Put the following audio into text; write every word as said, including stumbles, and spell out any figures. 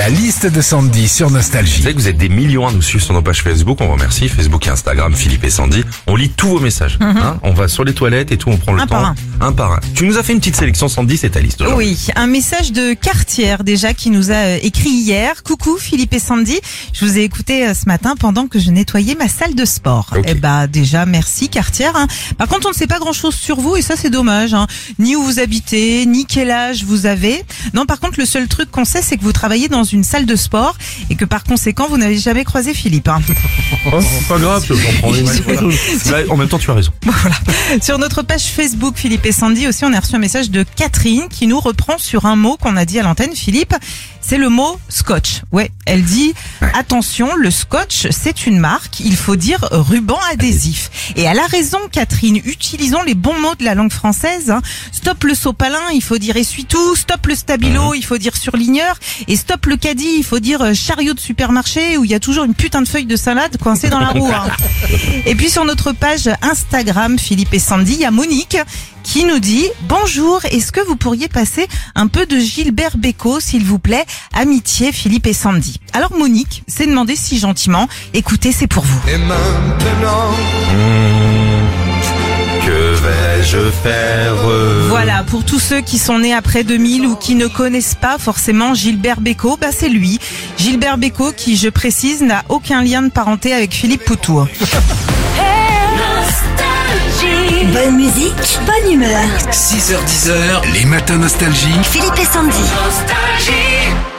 La liste de Sandy sur Nostalgie. Vous savez que vous êtes des millions à nous suivre sur nos pages Facebook. On vous remercie. Facebook et Instagram, Philippe et Sandy. On lit tous vos messages. Mm-hmm. hein on va sur les toilettes et tout. On prend le un temps. Par un. un par un. Tu nous as fait une petite sélection, Sandy, c'est ta liste aujourd'hui. Oui, un message de Cartière déjà qui nous a écrit hier. Coucou Philippe et Sandy. Je vous ai écouté ce matin pendant que je nettoyais ma salle de sport. Okay. Eh bah déjà merci Cartière. Hein. Par contre, on ne sait pas grand chose sur vous et ça c'est dommage. Hein. Ni où vous habitez, ni quel âge vous avez. Non, par contre, le seul truc qu'on sait, c'est que vous travaillez dans une salle de sport et que par conséquent, vous n'avez jamais croisé Philippe. Hein. Oh, pas grave, je comprends. Là, en même temps, tu as raison. Voilà. Sur notre page Facebook, Philippe et Sandy aussi, on a reçu un message de Catherine qui nous reprend sur un mot qu'on a dit à l'antenne, Philippe. C'est le mot scotch. Ouais, elle dit ouais. Attention, le scotch, c'est une marque. Il faut dire ruban adhésif. Et elle a raison, Catherine. Utilisons les bons mots de la langue française. Hein. Stop le sopalin, il faut dire essuie-tout. Stop le stabilo, mmh. il faut dire surligneur. Et stop le caddie, il faut dire chariot de supermarché où il y a toujours une putain de feuille de salade coincée dans la roue. Hein. Et puis sur notre page Instagram, Philippe et Sandy, il y a Monique qui nous dit « Bonjour, est-ce que vous pourriez passer un peu de Gilbert Bécaud, s'il vous plaît? Amitié, Philippe et Sandy. » Alors Monique s'est demandé si gentiment. Écoutez, c'est pour vous. Et maintenant mmh, que vais-je faire? Voilà, pour tous ceux qui sont nés après deux mille ou qui ne connaissent pas forcément Gilbert Bécaud, bah c'est lui. Gilbert Bécaud qui, je précise, n'a aucun lien de parenté avec Philippe Poutou. Bonne musique, bonne humeur. six heures dix, les matins Nostalgie. Philippe et Sandy. Nostalgie.